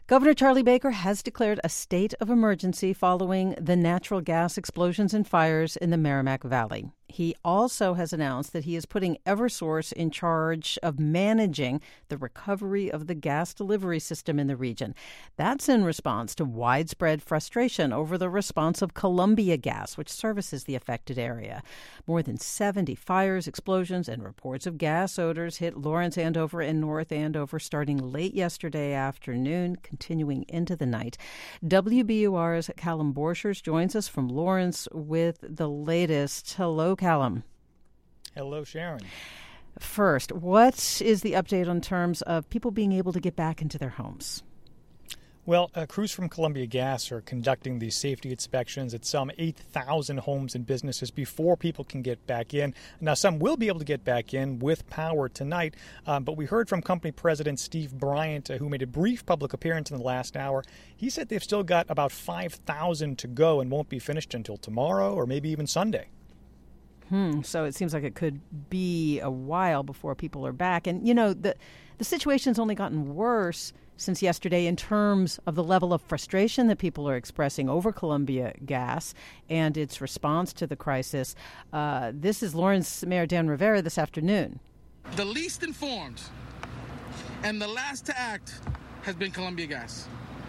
Governor Charlie Baker has declared a state of emergency following the natural gas explosions and fires in the Merrimack Valley. He also has announced that he is putting Eversource in charge of managing the recovery of the gas delivery system in the region. That's in response to widespread frustration over the response of Columbia Gas, which services the affected area. More than 70 fires, explosions, and reports of gas odors hit Lawrence Andover and North Andover starting late yesterday afternoon, continuing into the night. WBUR's Callum Borchers joins us from Lawrence with the latest. Hello, Callum. Hello, Sharon. First, what is the update on terms of people being able to get back into their homes? Well, crews from Columbia Gas are conducting these safety inspections at some 8,000 homes and businesses before people can get back in. Now, some will be able to get back in with power tonight, but we heard from company president Steve Bryant, who made a brief public appearance in the last hour. He said they've still got about 5,000 to go and won't be finished until tomorrow or maybe even Sunday. So it seems like it could be a while before people are back. And, you know, the situation's only gotten worse since yesterday in terms of the level of frustration that people are expressing over Columbia Gas and its response to the crisis. This is Lawrence Mayor Dan Rivera this afternoon. The least informed and the last to act has been Columbia Gas.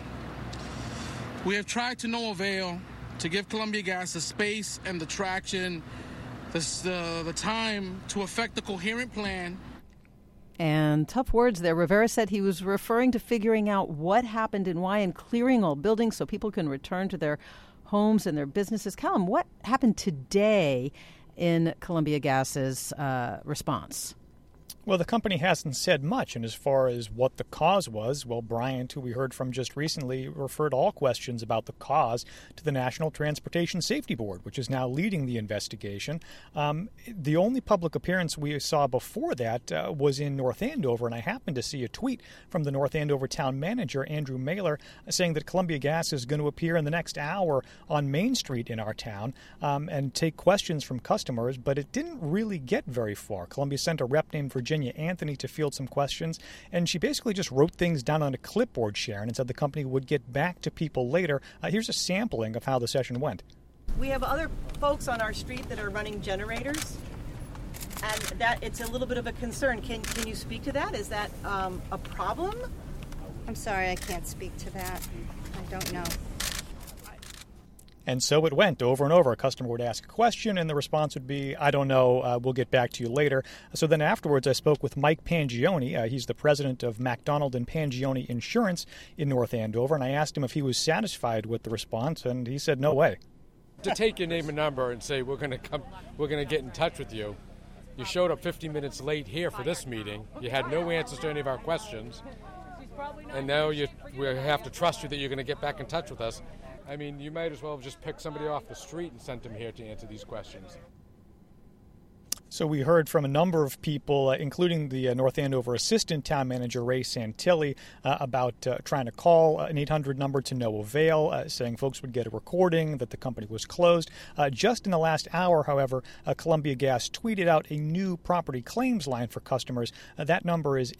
We have tried to no avail to give Columbia Gas the space and the traction, the time to effect a coherent plan. And tough words there. Rivera said he was referring to figuring out what happened and why and clearing all buildings so people can return to their homes and their businesses. Callum, what happened today in Columbia Gas's response? Well, the company hasn't said much, and as far as what the cause was, well, Bryant, who we heard from just recently, referred all questions about the cause to the National Transportation Safety Board, which is now leading the investigation. The only public appearance we saw before that was in North Andover, and I happened to see a tweet from the North Andover town manager, Andrew Mailer, saying that Columbia Gas is going to appear in the next hour on Main Street in our town and take questions from customers, but it didn't really get very far. Columbia sent a rep named Virginia Anthony to field some questions, and she basically just wrote things down on a clipboard, Sharon, and said the company would get back to people later. Here's a sampling of how the session went. We have other folks on our street that are running generators, and that it's a little bit of a concern. Can you speak to that? Is that a problem? I'm sorry, I can't speak to that. I don't know. And so it went over and over. A customer would ask a question, and the response would be, I don't know, we'll get back to you later. So then afterwards, I spoke with Mike Pangione. He's the president of MacDonald and Pangione Insurance in North Andover, and I asked him if he was satisfied with the response, and he said, no way. To take your name and number and say, we're going to get in touch with you. You showed up 50 minutes late here for this meeting. You had no answers to any of our questions. And now we have to trust you that you're going to get back in touch with us. I mean, you might as well have just picked somebody off the street and sent them here to answer these questions. So we heard from a number of people, including the North Andover assistant town manager, Ray Santilli, about trying to call an 800 number to no avail, saying folks would get a recording, that the company was closed. Just in the last hour, however, Columbia Gas tweeted out a new property claims line for customers. That number is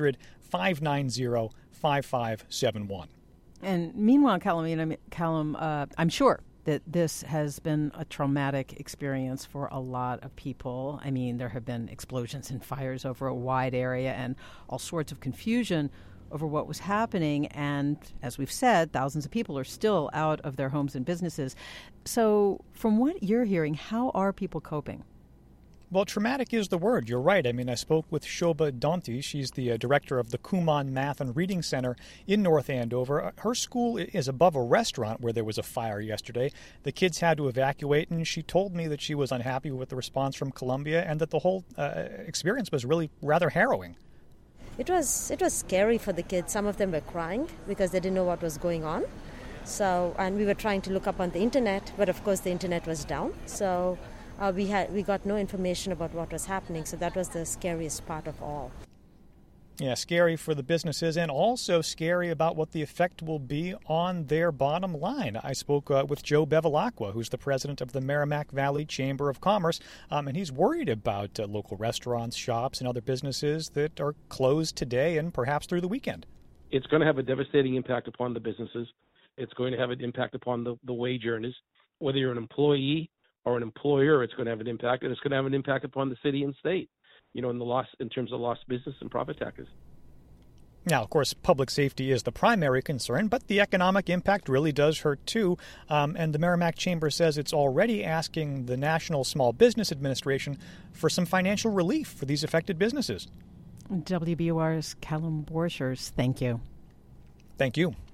800-590-5571. And meanwhile, Callum, I'm sure that this has been a traumatic experience for a lot of people. I mean, there have been explosions and fires over a wide area and all sorts of confusion over what was happening. And as we've said, thousands of people are still out of their homes and businesses. So from what you're hearing, how are people coping? Well, traumatic is the word. You're right. I mean, I spoke with Shobha Danti. She's the director of the Kumon Math and Reading Center in North Andover. Her school is above a restaurant where there was a fire yesterday. The kids had to evacuate, and she told me that she was unhappy with the response from Columbia and that the whole experience was really rather harrowing. It was scary for the kids. Some of them were crying because they didn't know what was going on. So, and we were trying to look up on the internet, but of course the internet was down. So we got no information about what was happening, so that was the scariest part of all. Yeah, scary for the businesses and also scary about what the effect will be on their bottom line. I spoke with Joe Bevilacqua, who's the president of the Merrimack Valley Chamber of Commerce, and he's worried about local restaurants, shops, and other businesses that are closed today and perhaps through the weekend. It's going to have a devastating impact upon the businesses. It's going to have an impact upon the wage earners. Whether you're an employee or an employer, it's going to have an impact, and it's going to have an impact upon the city and state, in terms of lost business and profit taxes. Now, of course, public safety is the primary concern, but the economic impact really does hurt, too. And the Merrimack Chamber says it's already asking the National Small Business Administration for some financial relief for these affected businesses. WBUR's Callum Borchers, thank you. Thank you.